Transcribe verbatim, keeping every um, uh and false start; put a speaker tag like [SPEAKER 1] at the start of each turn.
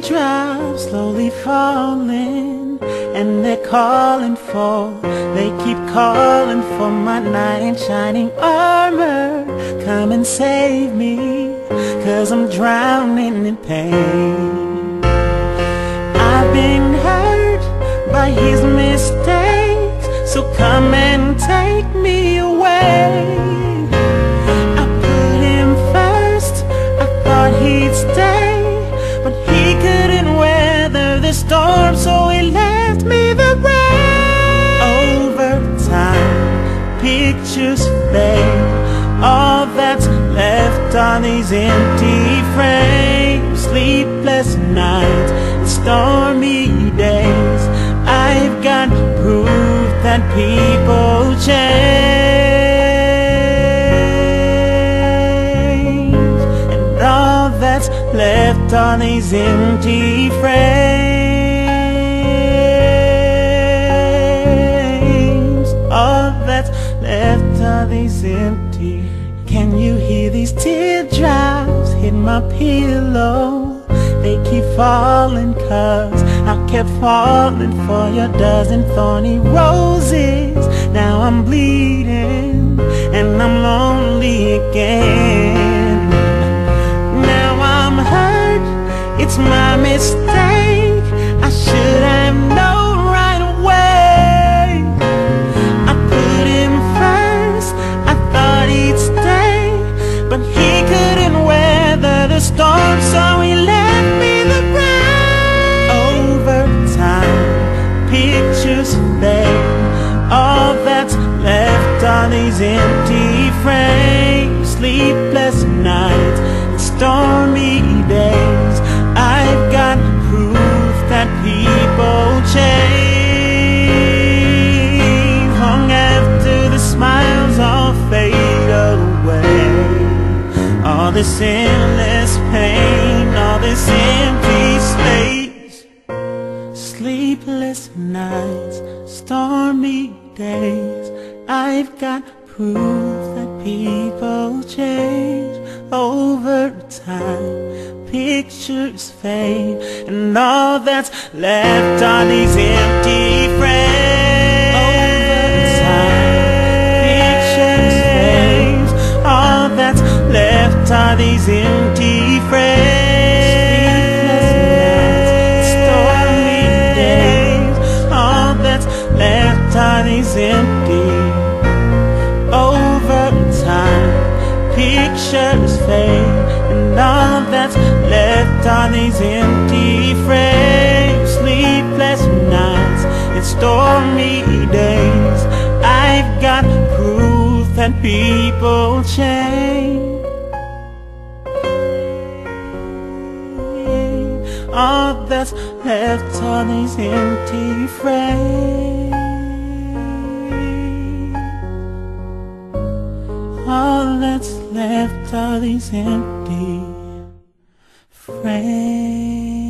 [SPEAKER 1] teardrops slowly falling, and they're calling for, they keep calling for my knight in shining armor. Come and save me, 'cause I'm drowning in pain. I've been hurt by his mistakes, so come and take me away. I put him first, I thought he'd stay, but he couldn't weather the storm, so he left me the rain. Over time, pictures fade, all that's left are these empty frames. Sleepless nights and stormy days, I've got proof that people change, and all that's left are these empty frames. All that's left are these empty. Can you hear these teardrops hit my pillow? They keep falling 'cause I kept falling for your dozen thorny roses. Now I'm bleeding and I'm lonely again. Now I'm hurt, it's my mistake, I should have known right away. I put him first, I thought he'd stay, but he couldn't weather the storm, so he left me the rain. Over time, pictures fade, all that's left are these empty frames. Sleepless nights and stormy days, I've got proof that people change. Long after the smiles all fade away, all this endless pain, all this empty space. Sleepless nights, stormy days, I've got proof that people change. Over time, pictures fade, and all that's left are these empty frames. Over time, pictures fade, all that's left are these empty frames. Stormy days, all that's left are these empty. Over time, pictures fade, and all that's left are these empty frames. Sleepless nights and stormy days, I've got proof that people change. All that's left are these empty frames. All that's left are these empty frames.